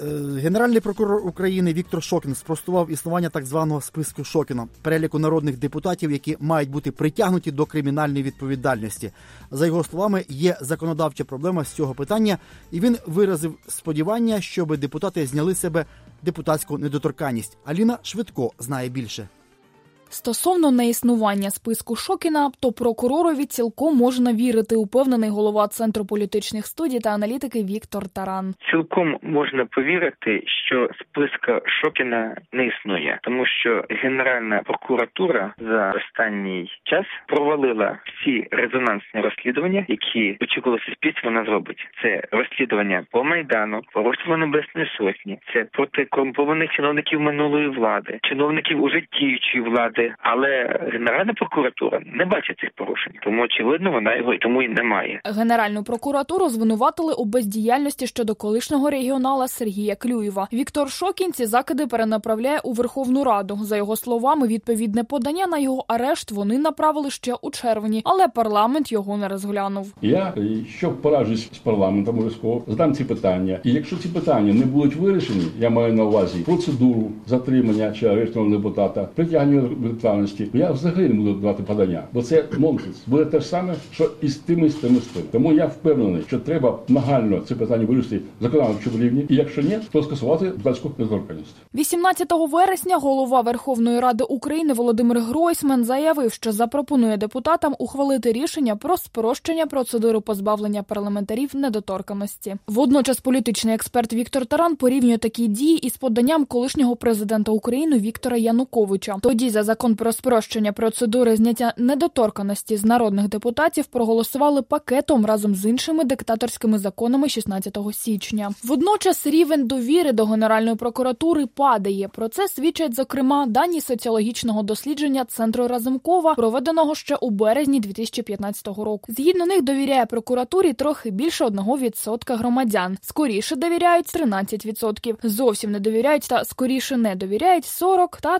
Генеральний прокурор України Віктор Шокін спростував існування так званого списку Шокіна, переліку народних депутатів, які мають бути притягнуті до кримінальної відповідальності. За його словами, є законодавча проблема з цього питання, і він виразив сподівання, щоб депутати зняли з себе депутатську недоторканність. Аліна Швидко знає більше. Стосовно неіснування списку Шокіна, то прокуророві цілком можна вірити, упевнений голова Центру політичних студій та аналітики Віктор Таран. Цілком можна повірити, що списка Шокіна не існує, тому що Генеральна прокуратура за останній час провалила всі резонансні розслідування, які очікувало суспільство, вона зробить. Це розслідування по Майдану, по розстрілу Небесної Сотні, це проти корумпованих чиновників минулої влади, чиновників уже діючої влади. Але Генеральна прокуратура не бачить цих порушень, тому, очевидно, вона його і тому і немає. Генеральну прокуратуру звинуватили у бездіяльності щодо колишнього регіонала Сергія Клюєва. Віктор Шокін ці закиди перенаправляє у Верховну Раду. За його словами, відповідне подання на його арешт вони направили ще у червні, але парламент його не розглянув. Я, що поражусь з парламентом, обов'язково задам ці питання. І якщо ці питання не будуть вирішені, я маю на увазі процедуру затримання чи арешту депутата, притягнення відповідальності, я взагалі не буду давати подання, бо це нонсенс. Буде те ж саме, що і з тим. Тому я впевнений, що треба нагально це питання вирішити в законодавчому рівні, і якщо ні, то скасувати депутатську недоторканність. 18 вересня голова Верховної Ради України Володимир Гройсман заявив, що запропонує депутатам ухвалити рішення про спрощення процедури позбавлення парламентарів недоторканності. Водночас політичний експерт Віктор Таран порівнює такі дії із поданням колишнього президента України Віктора Януковича. Тоді за закон про спрощення процедури зняття недоторканності з народних депутатів проголосували пакетом разом з іншими диктаторськими законами 16 січня. Водночас рівень довіри до Генеральної прокуратури падає. Про це свідчать, зокрема, дані соціологічного дослідження Центру Разумкова, проведеного ще у березні 2015 року. Згідно них, довіряє прокуратурі трохи більше 1% громадян. Скоріше довіряють 13%, зовсім не довіряють та скоріше не довіряють 40% та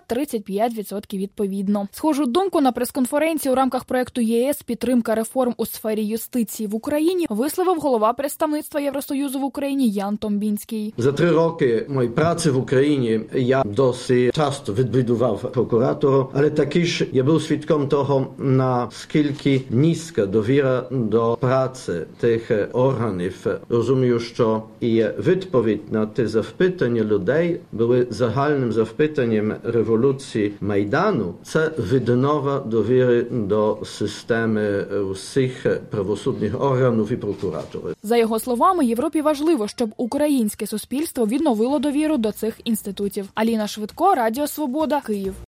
35% відповідно. Схожу думку на прес-конференції у рамках проєкту ЄС «Підтримка реформ у сфері юстиції в Україні» висловив голова представництва Євросоюзу в Україні Ян Томбінський. За 3 роки моєї праці в Україні я досить часто відвідував прокуратуру, але також я був свідком того, наскільки низька довіра до праці тих органів. Розумію, що і відповідь на ті запитання людей були загальним запитанням революції Майдану. Це віднова довіри до системи усіх правосудних органів і прокуратури. За його словами, Європі важливо, щоб українське суспільство відновило довіру до цих інститутів. Аліна Швидко, Радіо Свобода, Київ.